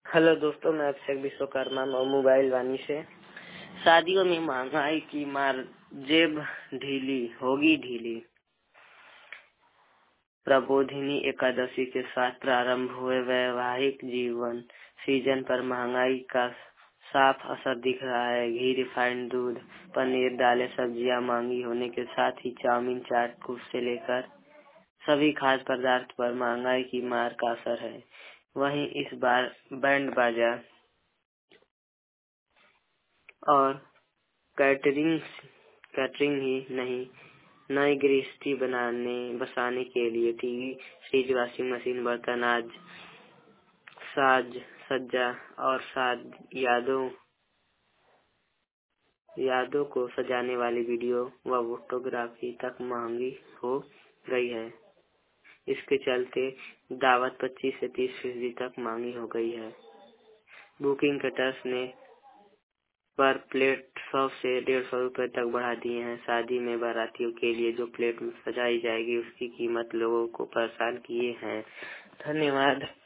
Hello दोस्तों, मैं अभिषेक Vishwakarma mobile वाणी से। शादियों में महंगाई की मार, जेब ढीली होगी ढीली। प्रबोधिनी एकादशी के साथ प्रारंभ हुए वैवाहिक जीवन सीजन पर महंगाई का साफ असर दिख रहा है। घी, रिफाइंड दूध, पनीर, दालें, सब्जियां महंगी होने के साथ ही चाउमीन, चाट, कुछ से लेकर सभी खाद्य पदार्थ पर महंगाई की मार का असर है। वहीं इस बार बैंड बाजा और कैटरिंग ही नहीं, नई गृहस्थी बसाने के लिए टीवी, फ्रिज, वॉशिंग मशीन, बर्तन, आज साज सज्जा और यादों को सजाने वाली वीडियो व फोटोग्राफी तक महंगी हो गई है। इसके चलते दावत 25 से 30% तक महंगी हो गई है। बुकिंग कटर्स ने पर प्लेट 100 से 150 रुपए तक बढ़ा दिए हैं। शादी में बारातियों के लिए जो प्लेट सजाई जाएगी उसकी कीमत लोगों को परेशान किए हैं। धन्यवाद।